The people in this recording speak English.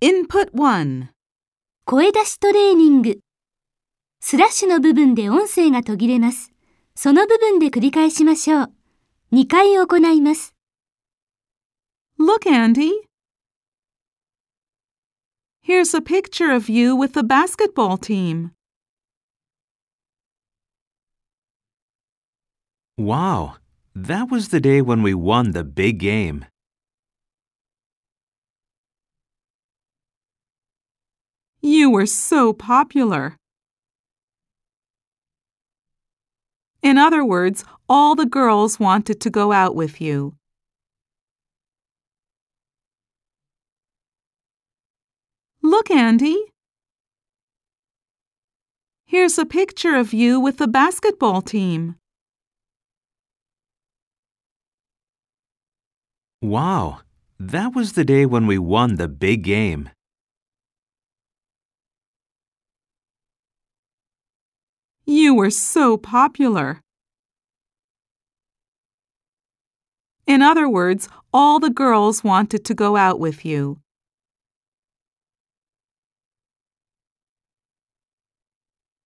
Input 1. 声出しトレーニング。スラッシュの部分で音声が途切れます。その部分で繰り返しましょう。2回行います。 Look, Andy. Here's a picture of you with the basketball team. Wow, that was the day when we won the big game. You were so popular. In other words, all the girls wanted to go out with you. Look, Andy. Here's a picture of you with the basketball team. Wow, that was the day when we won the big game. You were so popular. In other words, all the girls wanted to go out with you.